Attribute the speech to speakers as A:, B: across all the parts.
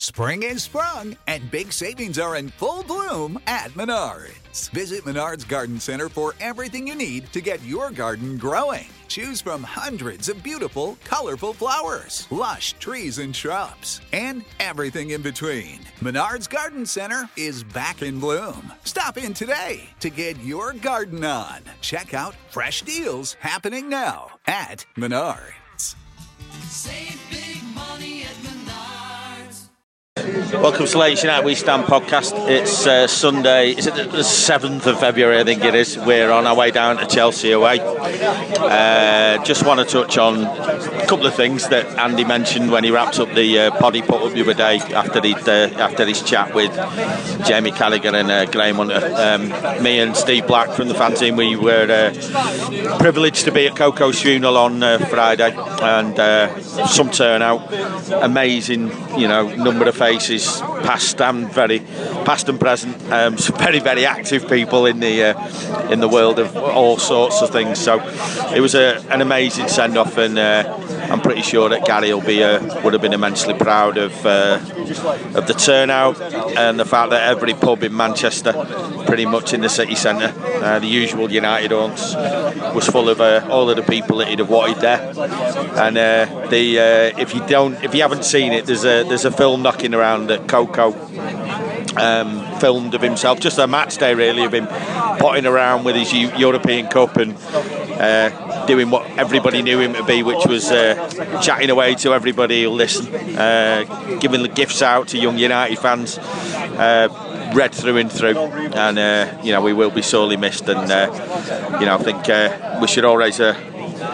A: Spring is sprung, and big savings are in full bloom at Menards. Visit Menards Garden Center for everything you need to get your garden growing. Choose from hundreds of beautiful, colorful flowers, lush trees and shrubs, and everything in between. Menards Garden Center is back in bloom. Stop in today to get your garden on. Check out fresh deals happening now at Menards.
B: Save big money at Menards.
C: Welcome to Latest United We Stand podcast. It's Sunday, is it the 7th of February, I think it is. We're on our way down to Chelsea away. Just want to touch on a couple of things that Andy mentioned when he wrapped up the pod he put up the other day after his chat with Jamie Carragher and Graham Hunter. Me and Steve Black from the fan team, we were privileged to be at Coco's funeral on Friday, and some turnout, amazing, number of faces, past and present, some very, very active people in the world of all sorts of things. So it was an amazing send off, and I'm pretty sure that Gary would have been immensely proud of the turnout and the fact that every pub in Manchester, pretty much in the city centre, the usual United haunts, was full of all of the people that he'd have wanted there. And if you haven't seen it, there's a film knocking around at Coco, filmed of himself, just a match day really, of him potting around with his European Cup and doing what everybody knew him to be, which was chatting away to everybody who'll listen, giving the gifts out to young United fans, red through and through, and we will be sorely missed, and I think we should all raise there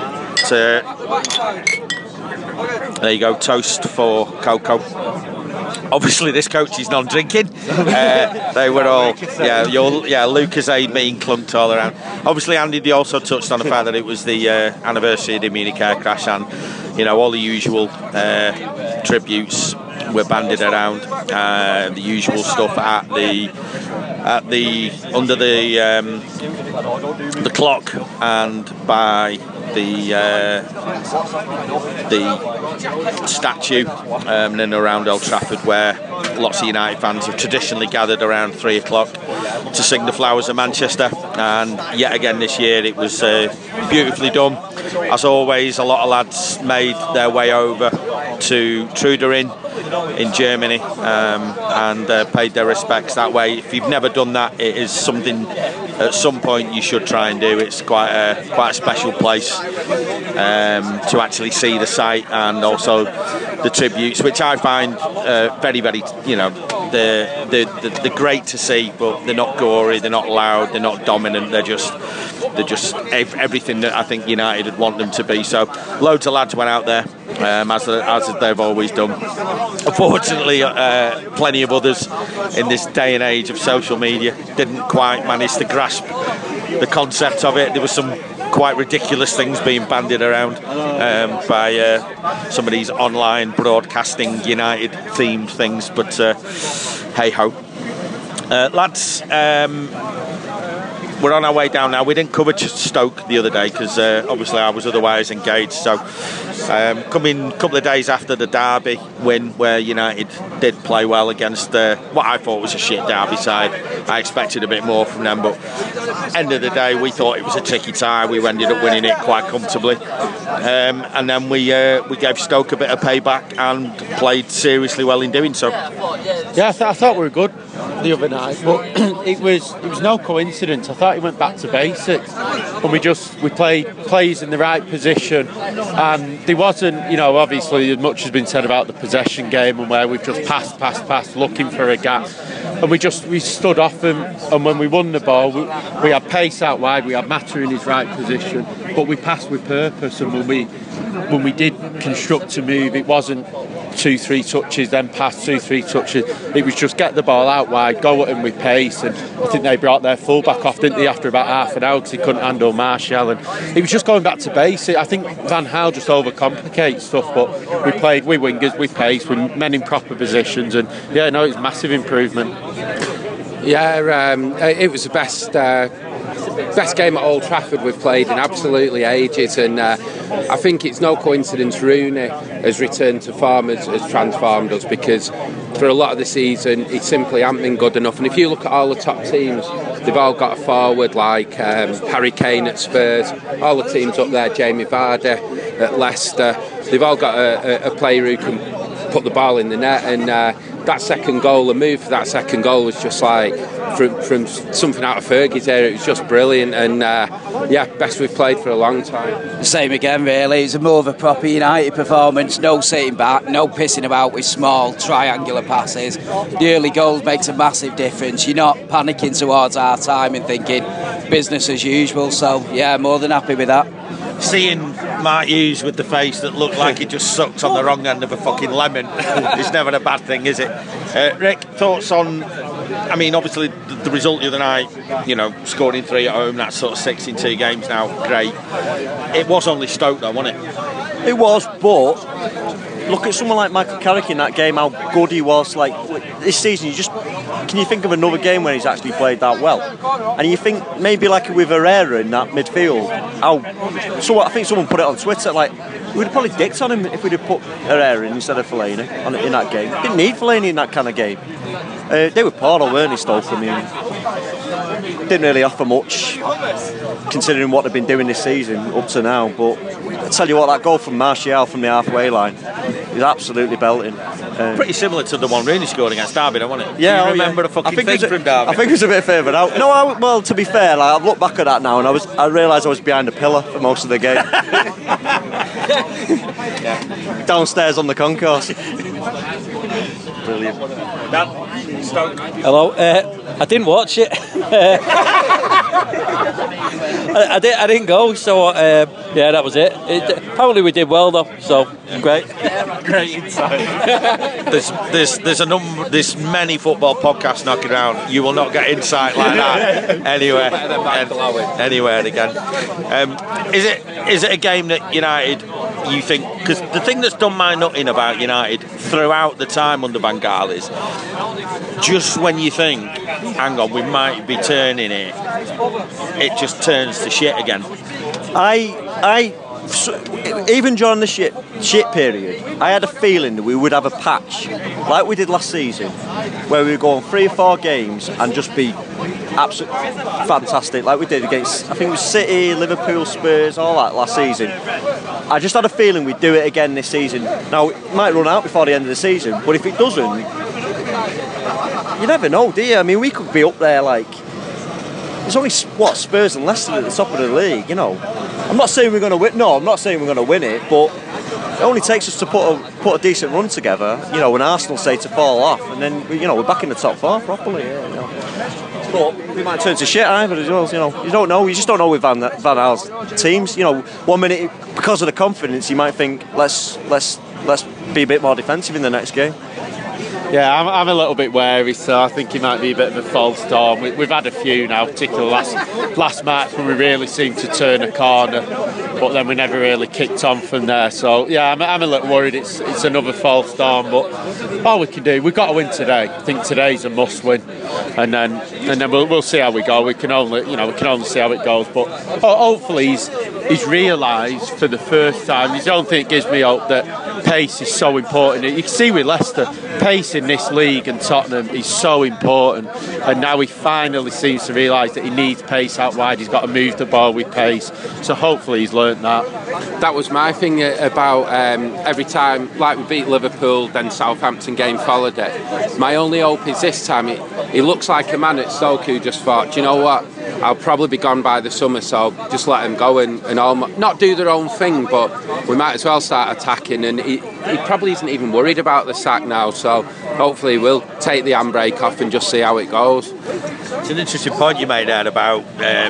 C: you go, toast for Coco. Obviously this coach is non-drinking. They were all Lucozade being clunked all around. Obviously Andy, they also touched on the fact that it was the anniversary of the Munich air crash, and all the usual tributes were banded around, the usual stuff under the clock and by the statue in and around Old Trafford, where lots of United fans have traditionally gathered around 3 o'clock to sing the Flowers of Manchester. And yet again this year it was beautifully done. As always, a lot of lads made their way over to Trudering in Germany and paid their respects that way. If you've never done that, it is something at some point you should try and do. It's quite a special place to actually see the site, and also the tributes, which I find very, very, they're great to see, but they're not gory, they're not loud, they're not dominant, they're just everything that I think United would want them to be. So loads of lads went out there, as they've always done. Unfortunately, plenty of others in this day and age of social media didn't quite manage to grasp the concept of it. There was some quite ridiculous things being bandied around by some of these online broadcasting United themed things, but hey ho. Lads, we're on our way down now. We didn't cover Stoke the other day because obviously I was otherwise engaged. So coming a couple of days after the Derby win, where United did play well against what I thought was a shit Derby side. I expected a bit more from them, but end of the day we thought it was a tricky tie. We ended up winning it quite comfortably, and then we gave Stoke a bit of payback and played seriously well in doing so.
D: Yeah, I thought we were good the other night, but it was no coincidence. I thought he went back to basics, and we played plays in the right position, and there wasn't, obviously as much has been said about the possession game and where we've just passed looking for a gap, and we stood off them, and when we won the ball we had pace out wide, we had Mata in his right position, but we passed with purpose, and when we did construct a move, it wasn't 2-3 touches, then pass 2-3 touches. It was just get the ball out wide, go at him with pace, and I think they brought their fullback off, didn't they, after about half an hour because he couldn't handle Martial, and it was just going back to basics. I think Van Gaal just overcomplicates stuff, but we played with wingers, with pace, with men in proper positions, and it's massive improvement.
E: It was the best game at Old Trafford we've played in absolutely ages, and I think it's no coincidence Rooney has returned to form, has transformed us, because for a lot of the season, he simply hasn't been good enough. And if you look at all the top teams, they've all got a forward like Harry Kane at Spurs, all the teams up there, Jamie Vardy at Leicester, they've all got a player who can put the ball in the net, and that second goal, the move for that second goal was just like from something out of Fergie's era. It was just brilliant, and best we've played for a long time.
F: Same again, really. It's more of a proper United performance. No sitting back, no pissing about with small triangular passes. The early goals makes a massive difference. You're not panicking towards our time and thinking business as usual. So yeah, more than happy with that.
C: Seeing Mark Hughes with the face that looked like he just sucked on the wrong end of a fucking lemon is never a bad thing, is it? Rick, thoughts on, I mean, obviously the result the other night, scoring 3 at home, that's sort of 6 in 2 games now, great. It was only Stoke though, wasn't it?
G: It was, but look at someone like Michael Carrick in that game, how good he was. Like this season, can you think of another game when he's actually played that well? And you think maybe like with Herrera in that midfield, I think someone put it on Twitter, like we'd have probably dicked on him if we'd have put Herrera in instead of Fellaini in that game. Didn't need Fellaini in that kind of game. They were poor, weren't they, Stoke? I mean, didn't really offer much considering what they've been doing this season up to now. But I tell you what, that goal from Martial from the halfway line is absolutely belting.
C: Pretty similar to the one Rooney scored against Derby, wasn't it?
G: Yeah,
C: Do you remember the fucking thing from Derby?
G: I think it was a bit favoured out. No, well, to be fair, like, I've looked back at that now and I realised I was behind a pillar for most of the game. Downstairs on the concourse. Brilliant.
C: Dan, Stoke.
H: Hello. I didn't watch it. I didn't go, so that was it. Apparently we did well though, so great.
C: Great insight. There's many football podcasts knocking around. You will not get insight like that anywhere again. Is it a game that United, you think, because the thing that's done my nutting about United throughout the time under Van Gaal is just when you think, hang on, we might be turning it just turns to shit again.
G: Even during the shit period, I had a feeling that we would have a patch like we did last season, where we would go on 3 or 4 games and just be absolutely fantastic, like we did against, I think it was City, Liverpool, Spurs, all that last season. I just had a feeling we'd do it again this season. Now it might run out before the end of the season, but if it doesn't, you never know, do you? I mean, we could be up there like. It's only Spurs and Leicester at the top of the league, I'm not saying we're going to win. No, I'm not saying we're going to win it, but it only takes us to put a decent run together. When Arsenal say to fall off, and then we're back in the top 4 properly. But we might turn to shit either as well. You don't know. You just don't know with Van Gaal's teams. 1 minute because of the confidence, you might think let's be a bit more defensive in the next game.
D: Yeah, I'm a little bit wary, so I think he might be a bit of a false storm. We've had a few now, particularly last match when we really seemed to turn a corner, but then we never really kicked on from there. So yeah, I'm a little worried it's another false storm, but all we can do, we've got to win today. I think today's a must win, and then we'll see how we go. We can only see how it goes, but hopefully he's realised for the first time. His own thing gives me hope that pace is so important. You can see with Leicester, pace in this league and Tottenham is so important, and now he finally seems to realise that he needs pace out wide. He's got to move the ball with pace, so hopefully he's learnt that.
E: That was my thing about every time, like we beat Liverpool, then Southampton game followed it. My only hope is this time he looks like a man at Stoke who just thought, do you know what, I'll probably be gone by the summer, so just let them go and not do their own thing, but we might as well start attacking. And he probably isn't even worried about the sack now, so hopefully we'll take the handbrake off and just see how it goes.
C: It's an interesting point you made there about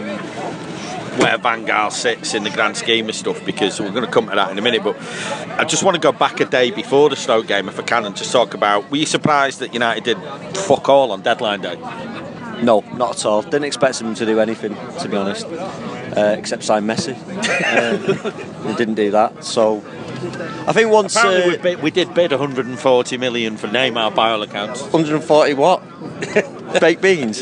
C: where Van Gaal sits in the grand scheme of stuff, because we're going to come to that in a minute, but I just want to go back a day before the Stoke game if I can and just talk about, were you surprised that United did fuck all on deadline day?
G: No, not at all. Didn't expect them to do anything, to be honest, except sign Messi. They didn't do that, so I think once
C: we did bid 140 million for Neymar by all accounts.
G: 140 what? Baked beans.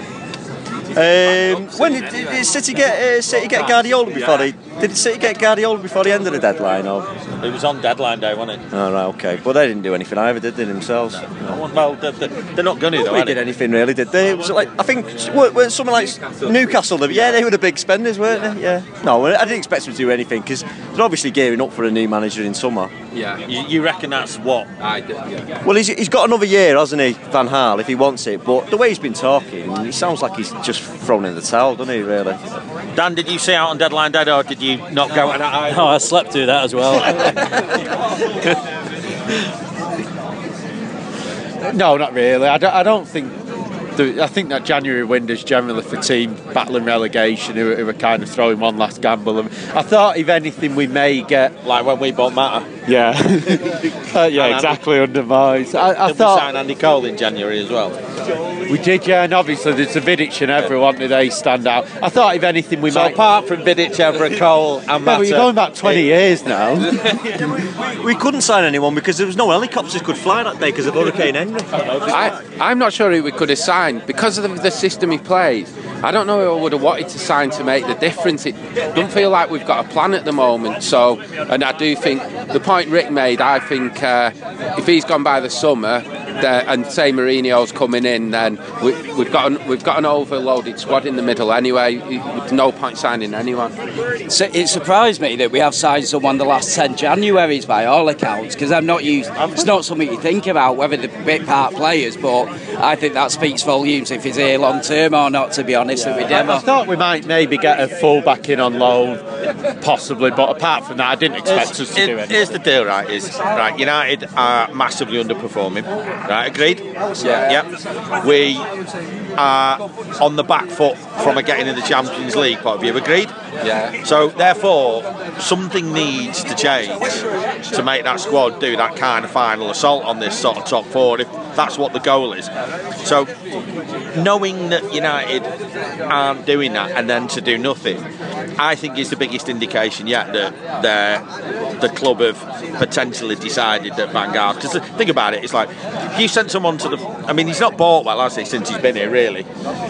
G: When did City get Guardiola before did City get Guardiola before the end of the deadline? Or
C: It was on deadline day, wasn't it?
G: Oh, right, okay. But they didn't do anything either, did they, themselves?
C: No. Well, they're not going to, though,
G: They did anything, really, did they? It was like, I think, weren't someone like Newcastle, they were the big spenders, weren't they? Yeah. No, I didn't expect them to do anything, because they're obviously gearing up for a new manager in summer.
E: Yeah.
C: You reckon that's what?
E: I do, yeah.
G: Well, he's got another year, hasn't he, Van Gaal, if he wants it, but the way he's been talking, it sounds like he's just thrown in the towel, doesn't he, really?
C: Dan, did you see out on deadline day, or did you not go at that?
H: No, I slept through that as well.
D: No, not really. I don't think. I think that January window is generally for teams battling relegation who are kind of throwing one last gamble. And I thought, if anything, we may get
C: Like when we bought Matter.
D: yeah, yeah, exactly under Moyes. I
C: Did we
D: thought
C: sign Andy Cole in January as well?
D: we did, yeah, and obviously there's a Vidic and everyone they stand out. I thought, if anything, we
C: So
D: might.
C: apart from Vidic, Evra, Cole and
D: Yeah,
C: Matter,
D: but you're going back 20 years now.
G: We couldn't sign anyone because there was no helicopters could fly that day because of Hurricane Henry.
E: I'm not sure who we could have signed because of the system he plays. I don't know who I would have wanted to sign to make the difference. It doesn't feel like we've got a plan at the moment. So, and I do think the point Rick made, I think if he's gone by the summer and say Mourinho's coming in, then we've got an overloaded squad in the middle anyway. There's no point signing anyone.
F: So it surprised me that we have signed someone the last 10 Januaries by all accounts, because it's not something you think about whether they're bit part players, but I think that speaks volumes if he's here long term or not, to be honest with you.
D: I thought we might maybe get a full-back in on loan, possibly, but apart from that, I didn't expect us to do it.
C: Here's the deal, right? United are massively underperforming. Right, agreed? Yeah. We are on the back foot from a getting in the Champions League point of view. Agreed?
E: Yeah.
C: So therefore, something needs to change to make that squad do that kind of final assault on this sort of top four, if that's what the goal is. So knowing that United aren't doing that and then to do nothing, I think is the biggest indication yet that the club have potentially decided that Van Gaal, because think about it, it's like if you sent someone to he's not bought well, has he, since he's been here, really?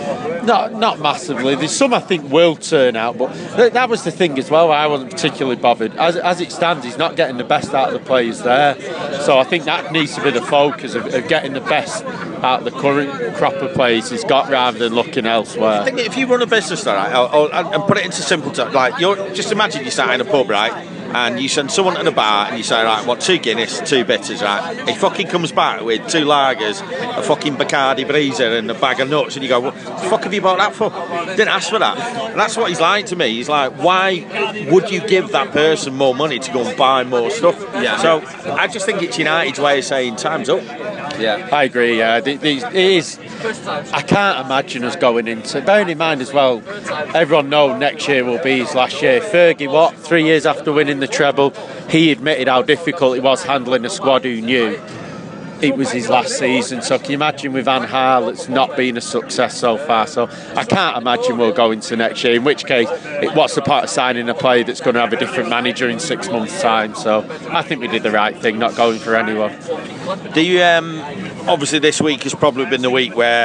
D: Not massively. There's some I think will turn out, but that was the thing as well. I wasn't particularly bothered. As it stands, he's not getting the best out of the players there. So I think that needs to be the focus of getting the best out of the current crop of players he's got, rather than looking elsewhere.
C: I think if you run a business, right, and put it into simple terms, like just imagine you sat in a pub, right, and you send someone to the bar and you say, right, what, 2 Guinness, 2 bitters, right? He fucking comes back with 2 lagers, a fucking Bacardi Breezer and a bag of nuts, and you go, what the fuck have you bought that for? Didn't ask for that. And that's what he's like to me. He's like, why would you give that person more money to go and buy more stuff?
E: Yeah.
C: So I just think it's United's way of saying time's up.
E: Yeah.
D: I agree, yeah. It is. I can't imagine us going into. Bearing in mind as well, everyone knows next year will be his last year. Fergie, 3 years after winning the treble, he admitted how difficult it was handling a squad who knew it was his last season. So can you imagine with Van Gaal, it's not been a success so far. So I can't imagine we'll go into next year, in which case what's the part of signing a player that's going to have a different manager in 6 months' time? So I think we did the right thing, not going for anyone.
C: Do you obviously this week has probably been the week where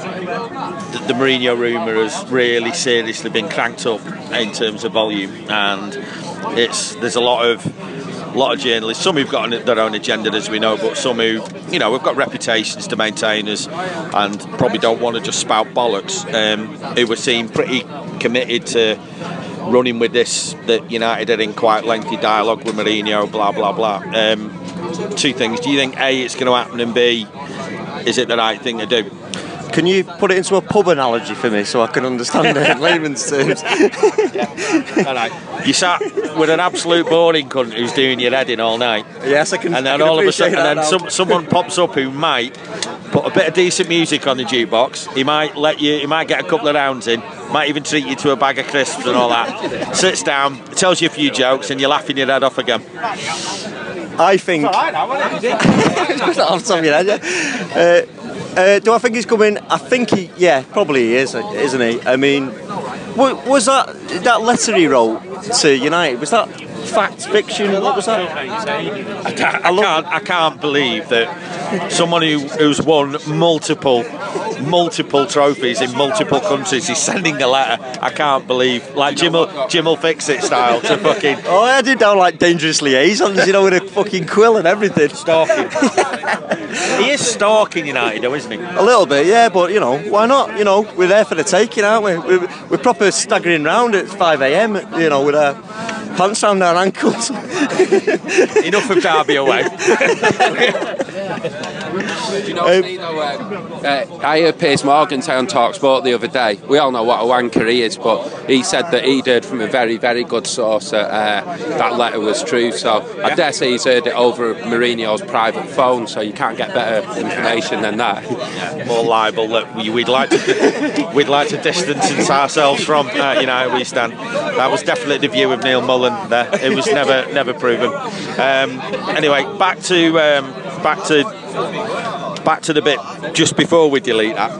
C: the Mourinho rumour has really seriously been cranked up in terms of volume, and there's a lot of journalists, some who've got their own agenda, as we know, but some who, we've got reputations to maintain us and probably don't want to just spout bollocks, who were seen pretty committed to running with this, that United are in quite lengthy dialogue with Mourinho, blah, blah, blah. 2 things. Do you think, A, it's going to happen, and B, is it the right thing to do?
G: Can you put it into a pub analogy for me so I can understand it in layman's terms?
C: All right. You sat with an absolute boring cunt who's doing your head in all night.
G: Yes, I can.
C: And then all of a sudden, someone pops up who might put a bit of decent music on the jukebox. He might get a couple of rounds in, might even treat you to a bag of crisps and all that. Sits down, tells you a few jokes, and you're laughing your head off again.
G: I think. It's all right, on top of your head, yeah. Do I think he's coming? I think probably he is, isn't he? I mean, was that letter he wrote to United, was that fact, fiction, what was that?
C: I can't believe that someone who's won multiple trophies in multiple countries is sending a letter. I can't believe, like Jim will fix it style to fucking.
G: Oh, I did down like Dangerous Liaisons, you know, with a fucking quill and everything.
C: Stalking. He is stalking United, though, isn't he?
G: A little bit, yeah, but you know, why not? You know, we're there for the taking, aren't we? We're proper staggering round at 5 a.m. You know, with our pants round our ankles.
C: Enough of Derby away.
E: Do you know me though? I heard Piers Morgan say on TalkSport the other day. We all know what a wanker he is, but he said that he'd heard from a very, very good source that letter was true. So I dare say he's heard it over Mourinho's private phone. So you can't get better information than that.
C: Yeah, more libel that we'd like to distance ourselves from. You know, we stand. That was definitely the view of Neil Mullen. There, it was never proven. Anyway, back to the bit just before we delete that.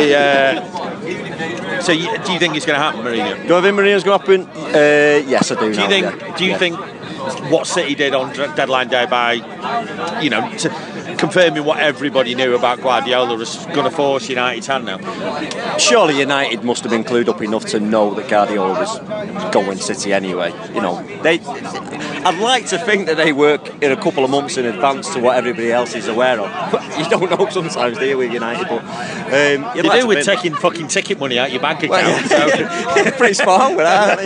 C: So do you think it's going to happen, Mourinho?
G: Do I think Mourinho's going to happen? Yes, I do.
C: Do you think what City did on deadline day by, you know, confirming what everybody knew about Guardiola was going to force United's hand now?
G: Surely United must have been clued up enough to know that Guardiola was going City anyway. You know, I'd like to think that they work in a couple of months in advance to what everybody else is aware of. But you don't know sometimes, do you, with United? But
C: you do with taking fucking ticket money out your bank account.
G: Well, yeah. Pretty spot on with that,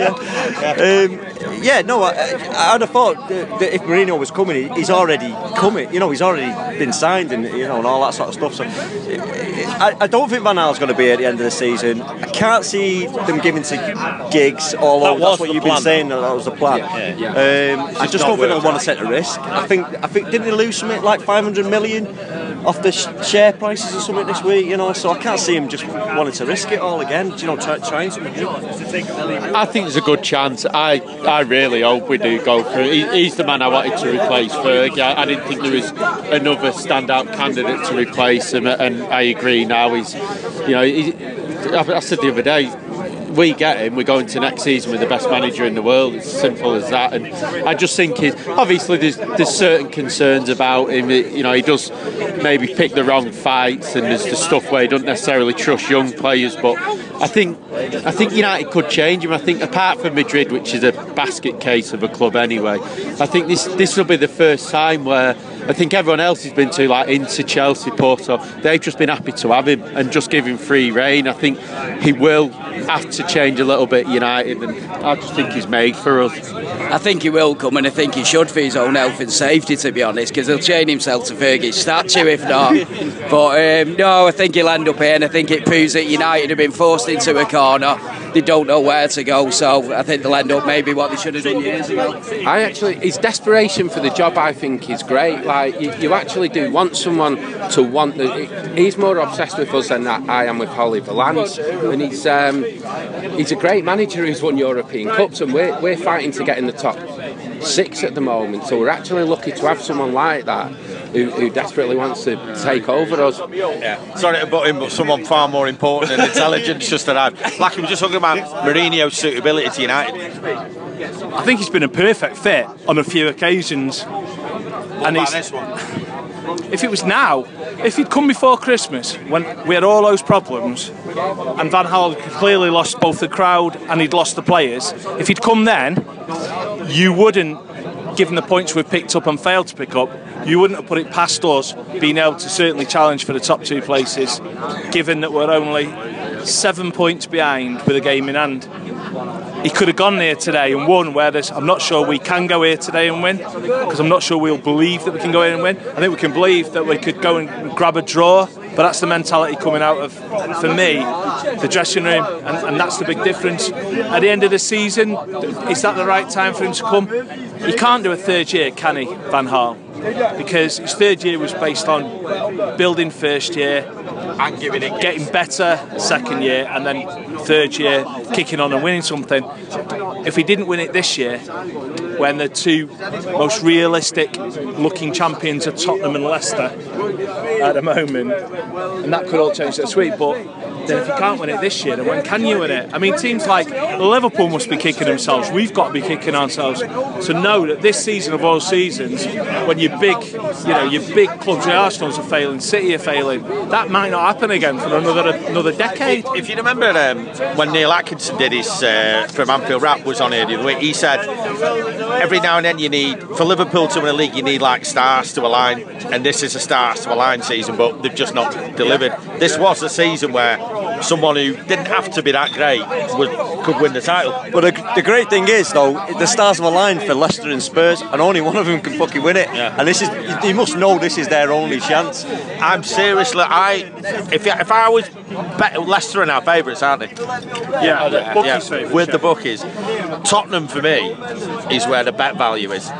G: yeah, no, I'd have thought that if Mourinho was coming, he's already coming. You know, he's already been signed and, you know, and all that sort of stuff. So I don't think Van Gaal's going to be here at the end of the season. I can't see them giving to Giggs, although that's what you've been saying, that was the plan. I just don't think they want to take a risk. I think didn't they lose something like 500 million off the share prices or something this week, you know, so I can't see him just wanting to risk it all again, you know, trying something new.
D: I think there's a good chance. I really hope we do go through. He's the man I wanted to replace Fergie. I didn't think there was another standout candidate to replace him, and I agree now. I said the other day, we get him, we go into next season with the best manager in the world. It's as simple as that. And I just think obviously there's certain concerns about him. You know, he does maybe pick the wrong fights, and there's the stuff where he doesn't necessarily trust young players. But I think United could change him. I think apart from Madrid, which is a basket case of a club anyway, I think this will be the first time where I think everyone else has been to, like Inter, Chelsea, Porto, they've just been happy to have him and just give him free rein. I think he will have to change a little bit, United, and I just think he's made for us.
F: I think he will come, and I think he should for his own health and safety, to be honest, because he'll chain himself to Fergie's statue if not. But no, I think he'll end up here, and I think it proves that United have been forced into a corner. They don't know where to go, so I think they'll end up maybe what they should have done years ago.
E: His desperation for the job, I think, is great. Like, you actually do want someone to want he's more obsessed with us than I am with Holly Valance, and he's a great manager who's won European Cups, and we're fighting to get in the top 6 at the moment, so we're actually lucky to have someone like that who desperately wants to take over us.
C: Yeah. Sorry to butt in, but someone far more important and intelligent just arrived. Like he was just talking about Mourinho's suitability to United.
I: I think he's been a perfect fit on a few occasions.
C: What about this one?
I: If it was now, if he'd come before Christmas, when we had all those problems, and Van Gaal clearly lost both the crowd and he'd lost the players, if he'd come then, you wouldn't, given the points we've picked up and failed to pick up, you wouldn't have put it past us being able to certainly challenge for the top 2 places, given that we're only 7 points behind with a game in hand. He could have gone there today and won, whereas I'm not sure we can go here today and win, because I'm not sure we'll believe that we can go here and win. I think we can believe that we could go and grab a draw, but that's the mentality coming out of, for me, the dressing room, and that's the big difference. At the end of the season, is that the right time for him to come? He can't do a third year, can he, Van Gaal? Because his third year was based on building first year,
C: and
I: getting better second year, and then third year kicking on and winning something. If he didn't win it this year, when the 2 most realistic looking champions are Tottenham and Leicester, at the moment, and that could all change next week. But then if you can't win it this year, then when can you win it? I mean, teams like Liverpool must be kicking themselves. We've got to be kicking ourselves to know that this season of all seasons, when your big clubs, the Arsenals are failing, City are failing, that might not happen again for another decade.
C: If you remember when Neil Atkinson did his from Anfield Rap was on here the other week, he said every now and then you need, for Liverpool to win a league, you need like stars to align, and this is a stars to align season, but they've just not delivered. This was a season where someone who didn't have to be that great could win the title.
G: But the great thing is, though, the stars have aligned for Leicester and Spurs, and only one of them can fucking win it.
C: Yeah.
G: And this is, you must know this is their only chance.
C: I'm seriously, if I was Leicester are our favourites, aren't they?
I: Yeah, bookies favourites,
C: with the bookies. Tottenham for me is where the bet value is.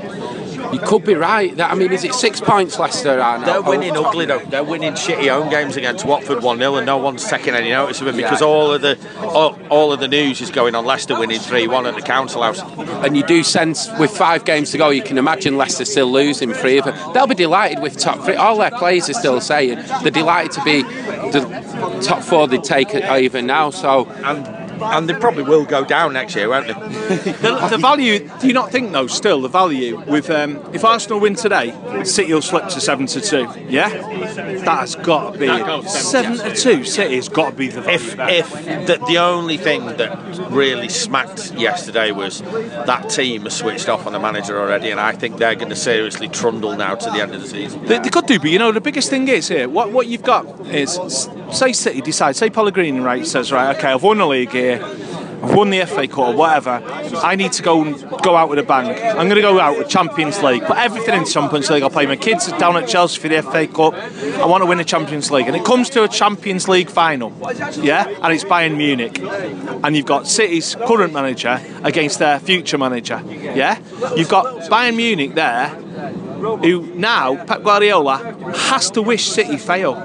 E: You could be right. I mean, is it 6 points Leicester are now?
C: They're winning ugly though. They're winning shitty home games against Watford 1-0, and no one's taking any notice of them because all of the news is going on Leicester winning 3-1 at the Council House.
E: And you do sense with 5 games to go, you can imagine Leicester still losing 3 of them. They'll be delighted with top 3. All their players are still saying they're delighted to be the top 4 they take even now. So.
C: And they probably will go down next year, won't they?
I: The value, do you not think though, still the value with if Arsenal win today, City will slip to 7-2, yeah? That's got to be 7-2, City's got to be the value.
C: If the only thing that really smacked yesterday was that team has switched off on the manager already, and I think they're going to seriously trundle now to the end of the season.
I: They could do, but you know, the biggest thing is here, what you've got is, say City decides, say Pellegrini says, right, okay, I've won the league here, I've won the FA Cup or whatever, I need to go out with a bang. I'm going to go out with Champions League, put everything in Champions League. I'll play my kids down at Chelsea for the FA Cup. I want to win the Champions League. And it comes to a Champions League final, yeah? And it's Bayern Munich. And you've got City's current manager against their future manager, yeah? You've got Bayern Munich there, who now, Pep Guardiola, has to wish City fail.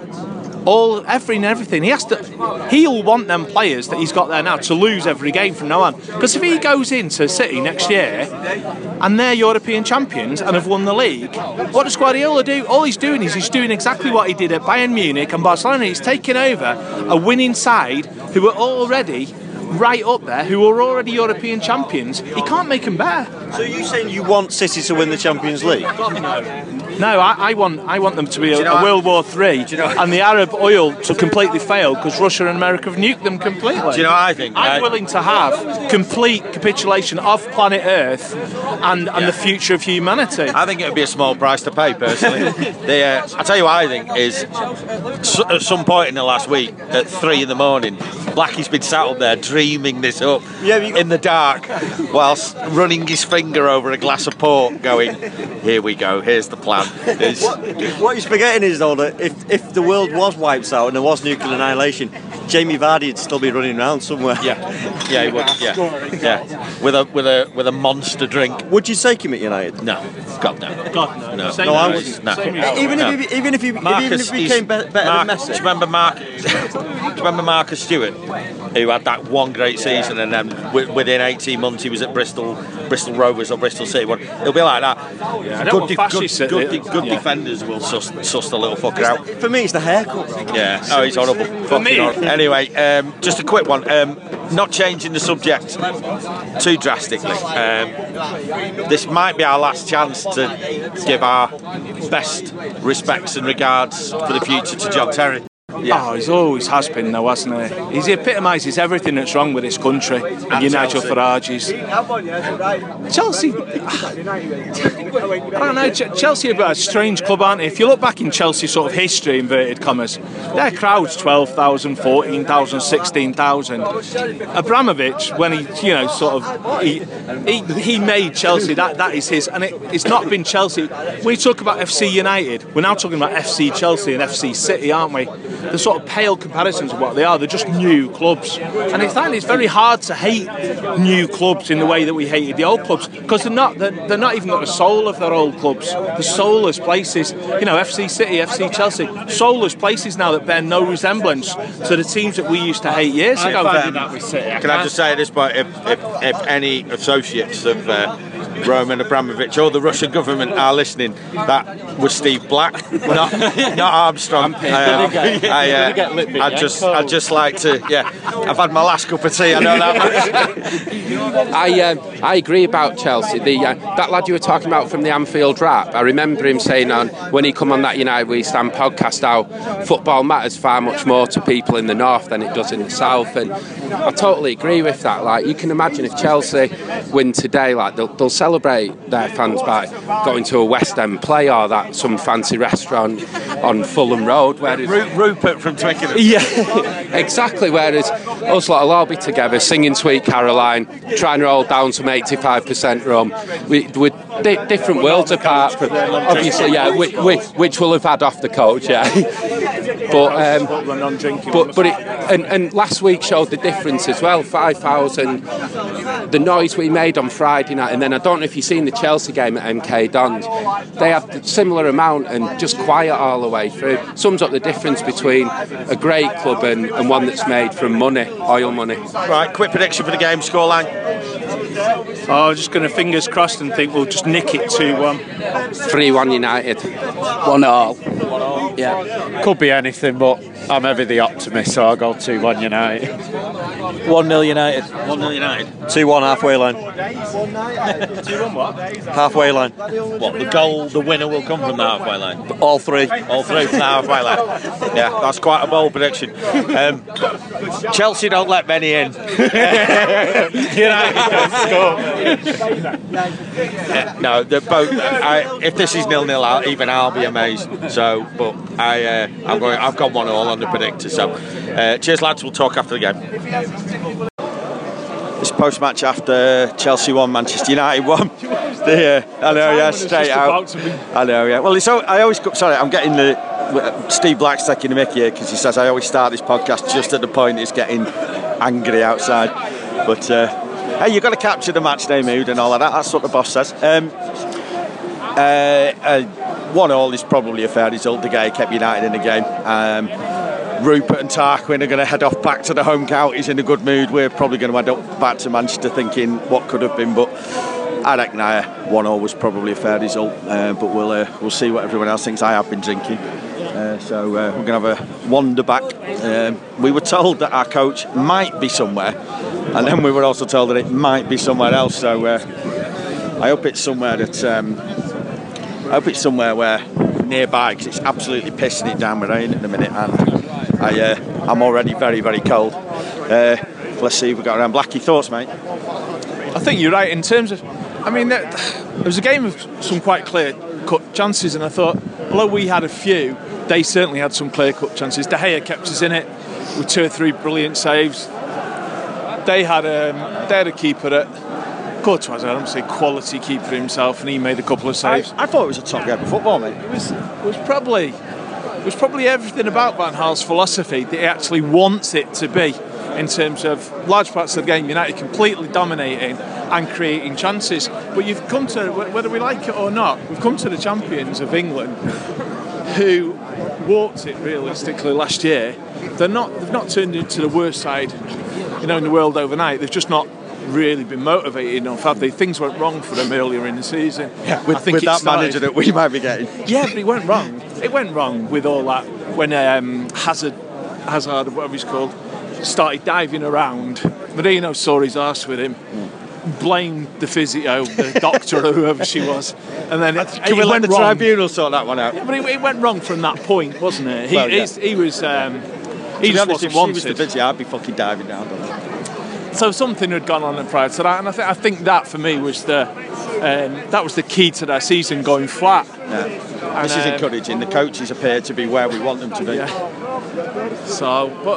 I: Everything. He'll want them players that he's got there now to lose every game from now on. Because if he goes into City next year and they're European champions and have won the league, what does Guardiola do? All he's doing is he's doing exactly what he did at Bayern Munich and Barcelona. He's taking over a winning side who are already right up there, who are already European champions. He can't make them better.
G: So are you saying you want City to win the Champions League?
I: No, I want them to be a World War III and the Arab oil to completely fail because Russia and America have nuked them completely.
C: Do you know what I think?
I: I'm willing to have complete capitulation of planet Earth and the future of humanity.
C: I think it would be a small price to pay, personally. I tell you what I think is, at some point in the last week, at 3 in the morning, Blackie's been sat up there dreaming this up in the dark whilst running his finger over a glass of port going, here we go, here's the plan.
G: What he's forgetting is, though, that if the world was wiped out and there was nuclear annihilation, Jamie Vardy would still be running around somewhere.
C: Yeah, he would. Yeah, with a monster drink.
G: Would you take him at United?
C: No, God no.
G: No, I wouldn't.
C: No.
G: Even if he became better than Messi.
C: Do you remember Marcus Stewart, who had that one great season, and then within 18 months he was at Bristol Rovers or Bristol City? It'll be like that.
I: Yeah,
C: good defenders will suss the little fucker out.
G: For me, it's the haircut.
C: Yeah. Oh, he's horrible.
I: For me.
C: Anyway, just a quick one. Not changing the subject too drastically. This might be our last chance to give our best respects and regards for the future to John Terry.
I: Yeah. Oh, he always has been though, hasn't he? He epitomises everything that's wrong with this country. And you Nigel Farage's. Chelsea, I don't know, Chelsea are a strange club, aren't they? If you look back in Chelsea sort of history, inverted commas, their crowd's 12,000, 14,000, 16,000. Abramovich, when he made Chelsea, that is his, and it's not been Chelsea. When you talk about FC United, we're now talking about FC Chelsea and FC City, aren't we? The sort of pale comparisons of what they are. They're just new clubs, and it's very hard to hate new clubs in the way that we hated the old clubs, because they're not even got the soul of their old clubs. They're soulless places. FC City, FC Chelsea, soulless places now that bear no resemblance to the teams that we used to hate years ago.
C: Can I just say at this point, if any associates of Roman Abramovich or the Russian government are listening, that was Steve Black, not Armstrong. I'd just like to, I've had my last cup of tea, I know that much.
E: I agree about Chelsea. That lad you were talking about from the Anfield Rap, I remember him saying when he come on that United We Stand podcast how football matters far much more to people in the north than it does in the south, and I totally agree with that. Like, you can imagine if Chelsea win today, like they'll celebrate their fans by going to a West End play or some fancy restaurant on Fulham Road. Whereas
C: Rupert from Twickenham.
E: Yeah, exactly. Whereas us lot will all be together singing Sweet Caroline, trying to hold down some 85% rum. We're different worlds apart from, obviously, which we'll have had off the coach, But last week showed the difference as well. 5,000, the noise we made on Friday night, and then I don't know if you've seen the Chelsea game at MK Dons. They had a similar amount and just quiet all the way through. Sums up the difference between a great club and one that's made from money, oil money.
C: Right, quick prediction for the game, scoreline.
I: Just going to fingers crossed and think we'll just nick it 2-1.
E: 3-1 United.
F: 1-1. Yeah.
D: Could be anything, but I'm ever the optimist, so I'll go 2-1 United.
H: 1-0 United.
C: 1-0 United.
G: 2-1 halfway line.
C: 2-1 what?
G: Halfway line.
C: What, the winner will come from the halfway line?
G: All three.
C: All three from the halfway line. Yeah, that's quite a bold prediction. Chelsea don't let many in.
D: United don't score.
C: No, they're both. If this is 0-0, even I'll be amazed. So, but I've got 1-1 on the predictor. So, cheers, lads. We'll talk after the game. This post-match after Chelsea won, Manchester United won. I know, straight out. I know, yeah. Well, I'm getting Steve Black's taking the mickey here because he says I always start this podcast just at the point it's getting angry outside. But hey, you've got to capture the match day mood and all of that. That's what the boss says. 1-1 is probably a fair result. The guy kept United in the game. Rupert and Tarquin are going to head off back to the home counties in a good mood. We're probably going to head up back to Manchester thinking what could have been, but I reckon 1-0 was probably a fair result. But we'll see what everyone else thinks. I have been drinking, so we're going to have a wander back. We were told that our coach might be somewhere, and then we were also told that it might be somewhere else. So I hope it's somewhere where nearby, because it's absolutely pissing it down with rain at the minute, and I'm already very, very cold. Let's see if we got around. Blackie, thoughts, mate?
I: I think you're right in terms of, there was a game of some quite clear-cut chances, and I thought, although we had a few, they certainly had some clear-cut chances. De Gea kept us in it with 2 or 3 brilliant saves. They had a keeper that, Courtois, I don't say quality keeper himself, and he made a couple of saves.
C: I thought it was a top game of football, mate.
I: It was probably everything about Van Gaal's philosophy that he actually wants it to be, in terms of large parts of the game, United completely dominating and creating chances. But you've come to, whether we like it or not, we've come to the champions of England who walked it realistically last year. They've not turned into the worst side, in the world overnight. They've just not really been motivated enough, have they? Things went wrong for them earlier in the season.
C: Yeah, with that manager that we might be getting.
I: Yeah, but it went wrong. It went wrong with all that when Hazard, whatever he's called, started diving around. Marino saw his arse with him, blamed the physio, the doctor or whoever she was, and then
C: can we let the tribunal sort that one out?
I: Yeah, but it went wrong from that point, wasn't it? He just wasn't
C: wanted. If she was the physio, I'd be fucking diving down.
I: So something had gone on prior to that, and I think that for me was the key to their season going flat.
C: Yeah. And this is encouraging. The coaches appear to be where we want them to be.
I: Yeah. So, but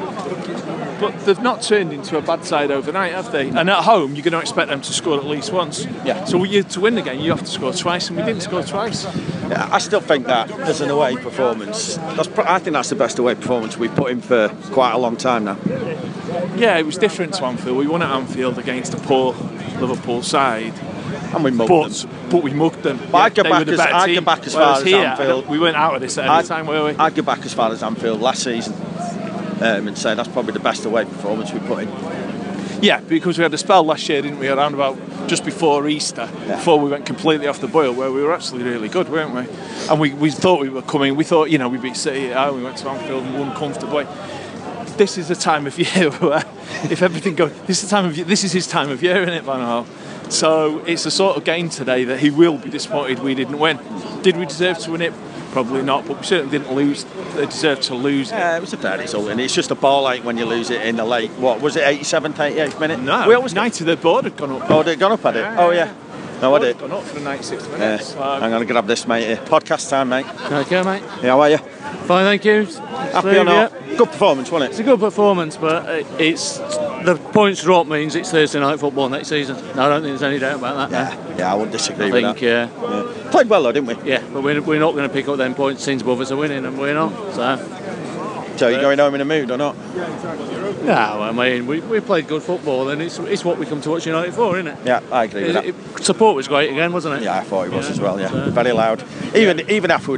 I: they've not turned into a bad side overnight, have they? And at home, you're going to expect them to score at least once.
C: Yeah.
I: So to win the game, you have to score twice, and we didn't score twice.
C: Yeah, I still think that as an away performance, I think that's the best away performance we've put in for quite a long time now.
I: Yeah, it was different to Anfield. We won at Anfield against a poor Liverpool side.
C: And we mugged them.
I: But we mugged them.
C: But I'd go back as far as Anfield.
I: We weren't out of this at any time, were we?
C: I'd go back as far as Anfield last season and say that's probably the best away performance we put in.
I: Yeah, because we had a spell last year, didn't we, around about just before Easter, before we went completely off the boil, where we were actually really good, weren't we? And we thought we were coming. We thought, we beat City out, we went to Anfield and won comfortably. This is the time of year where, if everything goes, this is his time of year, isn't it, Van Gaal? So it's the sort of game today that he will be disappointed we didn't win. Did we deserve to win it? Probably not, but we certainly didn't lose. They deserved to lose.
C: Yeah, it was a fair result, and it's just a ball ache when you lose it in the late. What was it, 87th, 88th minute?
I: No,
C: we always
I: 90. The board had gone up.
C: Oh, had it gone up, had it? Oh yeah. No, I did.
I: Gone up for the 96th minute. So.
C: I'm going to grab this, mate. Here. Podcast time, mate.
J: Okay, mate.
C: Yeah, how are you?
J: Fine, thank you.
C: Happy or not? Good performance, wasn't it?
J: It's a good performance, but it's the points drop means it's Thursday night football next season. No, I don't think there's any doubt about that.
C: Yeah, I wouldn't disagree with that.
J: Yeah.
C: Played well though, didn't we?
J: Yeah, but we're not going to pick up them points. Teams above us are winning, and we're not.
C: So you're going home in a mood or not?
J: No, I mean we played good football, and it's what we come to watch United for, isn't it?
C: Yeah, I agree with that.
J: Support was great again, wasn't it?
C: Yeah, I thought it was as well. Yeah, very loud. Even after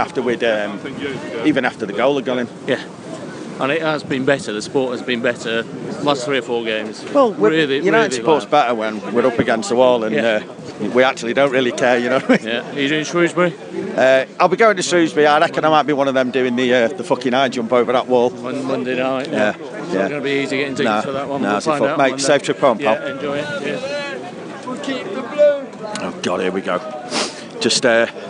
C: the goal had gone in.
J: Yeah. And it has been better. The sport has been better last 3 or 4 games.
C: Well,
J: United
C: support's better when we're up against the wall and we actually don't really care, you know what I mean?
J: Yeah. Are you doing Shrewsbury?
C: I'll be going to Shrewsbury. I reckon I might be one of them doing the fucking high jump over that wall.
J: Monday night.
C: Yeah.
J: It's not going to be easy getting tickets for that one.
C: No,
J: we'll find out.
C: Mate, safe trip home, pal.
J: Yeah, enjoy it. Cheers.
C: Oh God, here we go. Just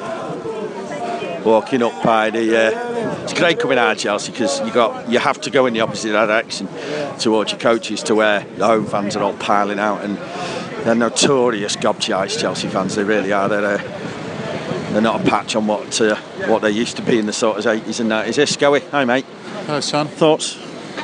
C: walking up by the. It's great coming out of Chelsea because you have to go in the opposite direction towards your coaches to where the home fans are all piling out, and they're notorious gobshites, Chelsea fans. They really are. They're not a patch on what they used to be in the sort of 80s and 90s. Here, Scoey. Hi, mate.
K: Hello, son.
C: Thoughts?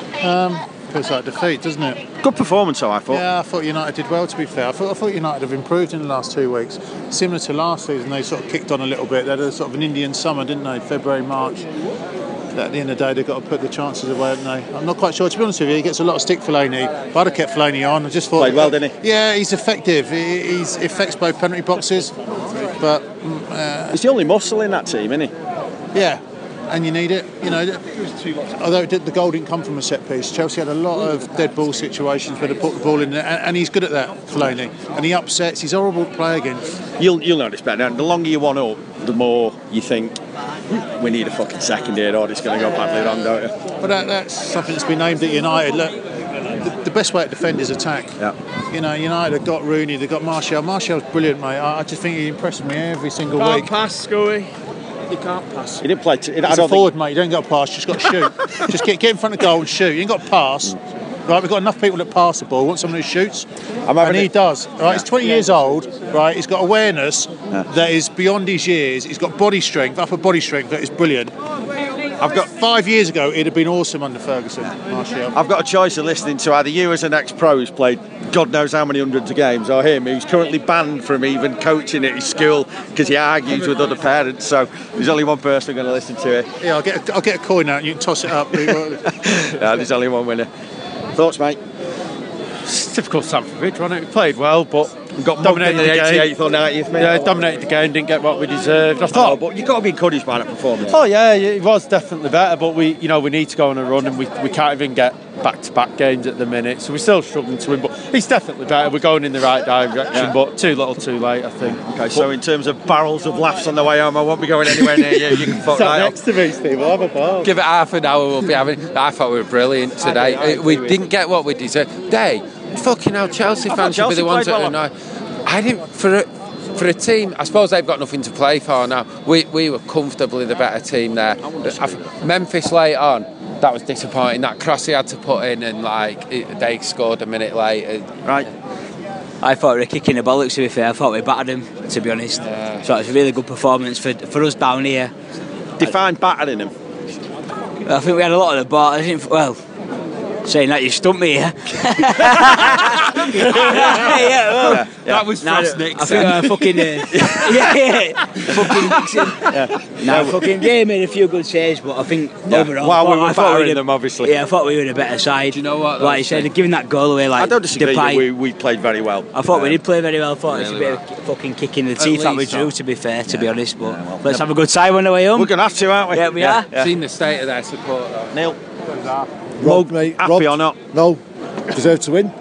K: Feels like defeat, doesn't it?
C: Good performance, though, I thought.
K: Yeah, I thought United did well, to be fair. I thought United have improved in the last 2 weeks. Similar to last season, they sort of kicked on a little bit. They had a sort of an Indian summer, didn't they? February, March. At the end of the day, they've got to put the chances away, haven't they? I'm not quite sure. To be honest with you, he gets a lot of stick, Fellaini. But I'd have kept Fellaini on. I just thought...
C: Played well, didn't he?
K: Yeah, he's effective. He affects both penalty boxes. But...
C: he's the only muscle in that team, isn't he?
K: Yeah. And you need it, although the goal didn't come from a set piece. Chelsea had a lot of dead ball situations where they put the ball in there, and he's good at that, Fellaini. And he upsets. He's a horrible to play against.
C: You'll notice better. The longer you want up, the more you think we need a fucking second here, or it's going to go badly wrong, don't you?
K: But that's something that's been aimed at United. Look, the best way to defend is attack.
C: Yeah.
K: United have got Rooney, they've got Martial. Martial's brilliant, mate. I just think he impresses me every single week.
I: Pass, Scoey. You can't pass.
C: He didn't play.
K: He's a forward, mate. You don't got to pass. You just got to shoot. Just get in front of goal and shoot. You ain't got to pass. Right, we've got enough people that pass the ball. We want someone who shoots, and he does. Right, he's 20 years old. Right, he's got awareness that is beyond his years. He's got body strength, upper body strength that is brilliant. I've got 5 years ago, it'd have been awesome under Ferguson, Martial.
C: I've got a choice of listening to either you as an ex-pro who's played God knows how many hundreds of games, or him who's currently banned from even coaching at his school because he argues with other parents. So there's only one person we're going to listen to it.
K: Yeah, I'll get a coin out and you can toss it up.
C: Yeah, there's only one winner. Thoughts, mate?
D: It's difficult Stamford, wasn't it? We played well, but
C: we got
D: dominated
C: the 88th or 90th minute.
D: Yeah, dominated the game, didn't get what we deserved. I thought,
C: but you've got to be encouraged by that performance.
D: Oh yeah, it was definitely better, but we need to go on a run, and we can't even get back-to-back games at the minute, so we're still struggling to win. But it's definitely better. We're going in the right direction, but too little, too late, I think.
C: Okay, so in terms of barrels of laughs on the way home, I won't be going anywhere near you. You can fuck right
D: next to me, Steve. We'll have a ball.
E: Give it half an hour. We'll be having. I thought we were brilliant today. We didn't get what we deserved. Fucking hell, Chelsea fans should be the ones that annoy. I didn't for a team. I suppose they've got nothing to play for now. We were comfortably the better team there. Memphis late on, that was disappointing. That cross he had to put in, and they scored a minute later.
C: Right.
F: I thought we were kicking the bollocks, to be fair. I thought we battered him, to be honest. So it was a really good performance for us down here.
C: Define battering him.
F: I think we had a lot of the ball. Saying that, you stumped me here.
E: That was Frostnik.
F: I think fucking fucking Nixon. Fucking they made a few good saves, but I think overall,
C: while we were battering them, obviously.
F: Yeah, I thought we were the better side.
E: Do you know what?
F: Like you said, giving that goal away,
C: I don't disagree. We played very well.
F: I thought we did play very well. I thought it was a bit of fucking kick in the teeth that we drew, to be fair, to be honest. But let's have a good time on the way home.
C: We're gonna have to, aren't we?
F: Yeah, we are.
E: Seen the state of their support, though.
C: Neil.
L: Rob, mate.
C: Happy or not?
L: No. Deserve to win.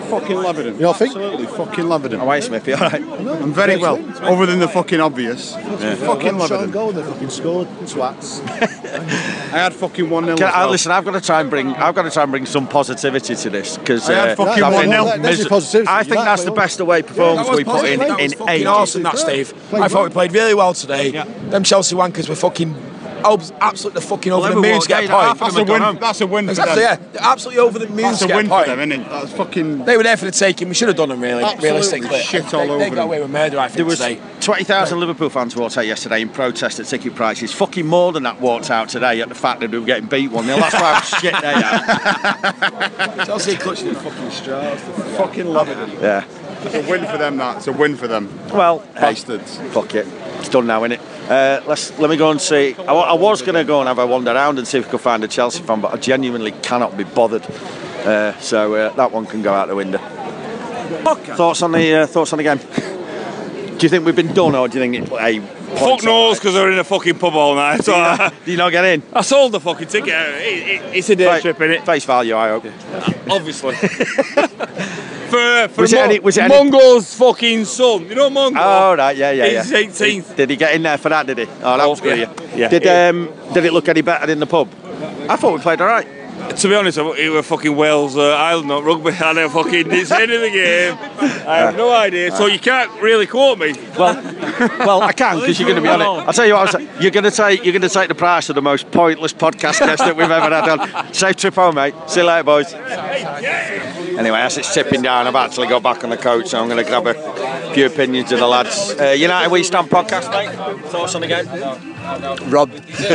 L: fucking loving him.
K: You all think?
L: Absolutely fucking loving him.
C: Oh, wait, Smith, you all right?
L: I'm very well, other than the fucking obvious. Fucking loving him.
K: Goal, they fucking scored. Swats.
L: I had fucking 1-0.
C: Listen, I've got to try and bring some positivity to this because
L: I had fucking 1-0.
C: I think that's the best away performance we put in ages.
M: Awesome, that Steve. I thought we played really well today. Them Chelsea wankers were fucking absolutely fucking over the moon to get a point.
L: That's a win for
M: exactly,
L: them.
M: Yeah, absolutely over the moon
L: That's
M: to
L: a
M: get
L: win
M: a point.
L: for them, isn't it? That's fucking.
M: They were there for the taking. We should have done them really. Realistically,
L: shit all over
M: They got
L: them.
M: away with murder. I think
C: There was
M: today.
C: 20,000 Liverpool fans walked out yesterday in protest at ticket prices. Fucking more than that walked out today at the fact that we were getting beat 1-0. That's why shit they are.
M: Chelsea clutching the fucking straws.
L: Fucking loving it.
C: Yeah.
L: It's a win for them, that. It's a win for them.
C: Well,
L: bastards.
C: Fuck it. It's done now, innit? Let me go and see. I was going to go and have a wander around and see if we could find a Chelsea fan, but I genuinely cannot be bothered. So that one can go out the window. Thoughts on the game? Do you think we've been done, or do you think it's a
N: fuck knows, because they're in a fucking pub all night. So
C: do you not get in?
N: I sold the fucking ticket. It's a day trip, innit?
C: Face value, I hope.
N: Obviously. For
C: Was it any-
N: Mongo's fucking son. You know Mongo?
C: Oh, right, yeah.
N: He's 18th.
C: Did he get in there for that, did he? Oh, that was good.
N: Yeah.
C: Did it look any better in the pub? I thought we played all right.
N: To be honest, it was fucking Wales Ireland, not rugby. I never fucking did the end of the game. I have no idea, so you can't really quote me.
C: Well, I can, because you're going to be on it. I'll tell you what, you're going to take the price of the most pointless podcast guest that we've ever had on. Safe trip home, mate. See you later, boys. Anyway, as it's tipping down, I've actually got back on the coach, so I'm going to grab a few opinions of the lads. United We Stand podcast, mate. Thoughts on the game?
M: Rob.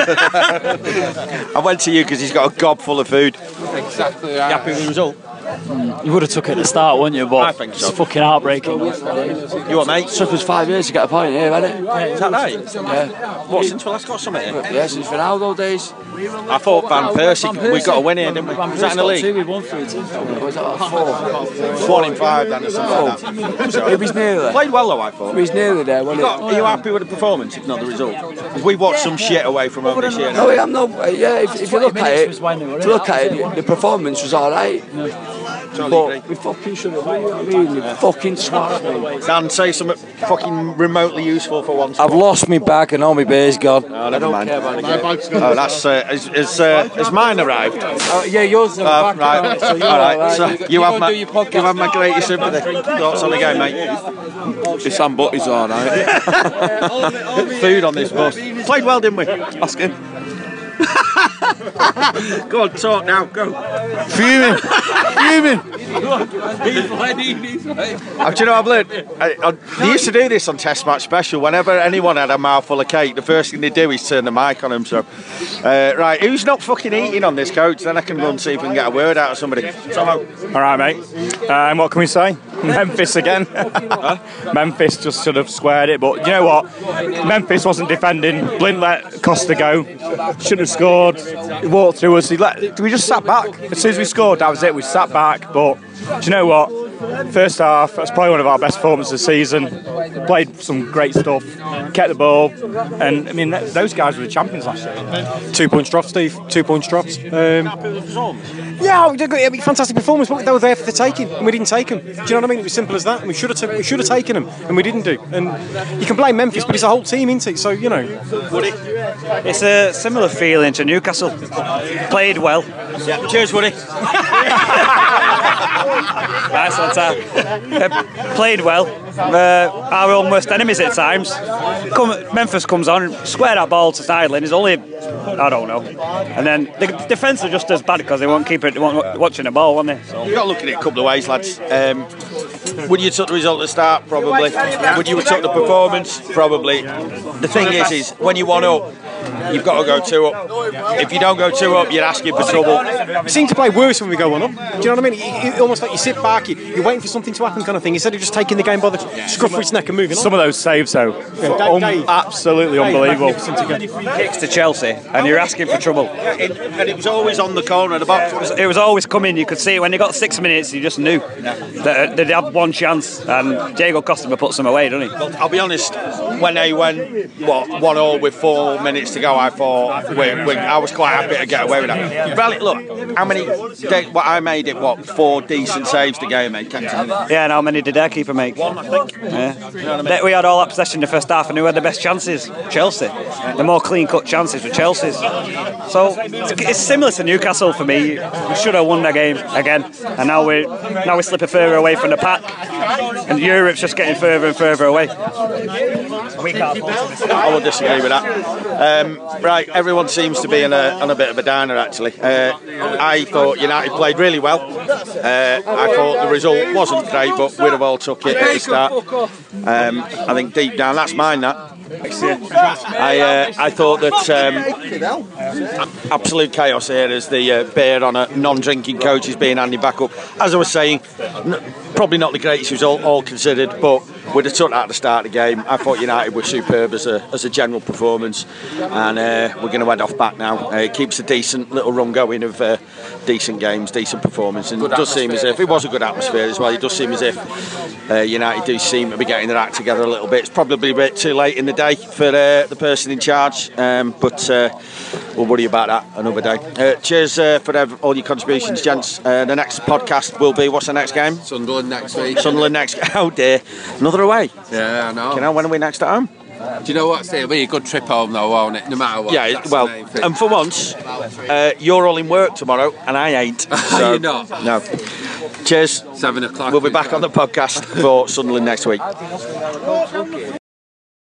C: I went to you because he's got a gob full of food.
M: Exactly right.
C: You happy with the result?
J: You would have took it at the start, wouldn't you? But
C: I think so.
J: it's fucking heartbreaking.
C: You what, mate?
M: It took us 5 years to get a point here, hasn't it?
C: Is that right?
M: Yeah.
C: What, since we last got something here?
M: Yeah, since Ronaldo days.
C: I thought Van Persie, we got a win here, didn't we? Was that in the league?
J: We won 3-2.
M: Was that 4?
C: 1 in 5 then or something like that.
M: It was nearly.
C: Played well though, I thought.
M: It was nearly there, wasn't it?
C: Are you happy with the performance, if not the result? Because we watched some shit away from home this year.
M: No, I'm not. Yeah, if you look at it, the performance was all right. But we fucking should have really fucking swat.
C: Dan, say something fucking remotely useful for once.
M: I've lost my bag and all my beer's gone.
C: Oh, never mind.
M: Oh,
C: that's has mine arrived?
M: Yeah, yours are back.
C: Right.
M: So you're
C: all right.
M: right.
C: So you have my greatest sympathy. Thoughts on the game, mate?
M: This Sam Butty's all right.
C: Food on this bus. Played well, didn't we?
M: Ask him.
C: Go on, talk now. Go.
K: Fuming.
C: Do you know I've learned? They used to do this on Test Match Special. Whenever anyone had a mouthful of cake, the first thing they do is turn the mic on them. So, right, who's not fucking eating on this coach? Then I can go and see if we can get a word out of somebody.
O: All right, mate. What can we say? Memphis again. Memphis just sort of squared it, but you know what? Memphis wasn't defending. Blint let Costa go. Shouldn't have scored. He walked through us. We just sat back. As soon as we scored, that was it. We sat back. But do you know what? First half, that's probably one of our best performances of the season. Played some great stuff, kept the ball, and I mean those guys were the champions last year.
P: 2 points dropped, Steve. 2 points dropped. Yeah, fantastic performance, but they were there for the taking, and we didn't take them. Do you know what I mean? It was simple as that. And we should have taken them, and we didn't do. And you can blame Memphis, but it's a whole team, isn't it? So you know.
O: Woody? It's a similar feeling to Newcastle. Played well.
C: Yeah. Cheers, Woody.
O: Nice one, Tom. Played well. Our own worst enemies at times. Memphis comes on, square that ball to Styling. It's only, I don't know. And then the defence are just as bad because they won't keep it. They won't watching the ball, won't they? So.
C: You've got to look at it a couple of ways, lads. Would you have took the result at the start? Probably. Would you have took the performance? Probably. The thing is when you 1 up, you've got to go 2 up. If you don't go 2 up, you're asking for trouble.
P: We seem to play worse when we go 1 up. Do you know what I mean? Almost like you sit back, you're waiting for something to happen, kind of thing. Instead of just taking the game by the scruff of its neck and moving on.
O: Some of those saves, though, absolutely unbelievable.
C: Kicks to Chelsea, and you're asking for trouble. And it was always on the corner of the box.
O: It was always coming. You could see it when they got 6 minutes. You just knew that they'd have one chance, and Diego Costa put some away, doesn't he?
C: Well, I'll be honest. when they went 1-1 with 4 minutes to go, I thought I was quite happy to get away with that. Well, look, how many? I made it 4 decent saves the game, mate.
Q: Yeah, and how many did their keeper make?
C: 1, I think.
Q: Yeah. You know what I mean? We had all that possession in the first half, and who had the best chances? Chelsea. The more clean-cut chances were Chelsea's. So it's similar to Newcastle for me. We should have won the game again, and now we're slipping further away from the pack, and Europe's just getting further and further away. We can't afford to disagree.
C: I would disagree with that. Right, everyone seems to be on a bit of a downer, actually. I thought United played really well. I thought the result wasn't great, but we'd have all took it at the start. I think deep down, that's mine, that. I thought that absolute chaos here as the bear on a non-drinking coach is being handed back up. As I was saying, probably not the greatest result, all considered, but we'd have took that at the start of the game. I thought United were superb as a general performance, and we're going to head off back now. It keeps a decent little run going of decent games, decent performance, and it does seem as if it was a good atmosphere as well. It does seem as if United do seem to be getting their act together a little bit. It's probably a bit too late in the day for the person in charge, but we'll worry about that another day. Cheers for all your contributions, gents. The next podcast will be, what's the next game?
E: Sunderland next week.
C: Sunderland next. Oh dear, another away.
E: Yeah, I know.
C: You know, when are we next at home?
E: Do you know what? It'll be a good trip home though, won't it? No matter what.
C: Yeah, well, and for once, you're all in work tomorrow, and I ain't. So,
E: you're not?
C: No. Cheers.
E: 7 o'clock.
C: We'll be back on the podcast for Sunderland next week.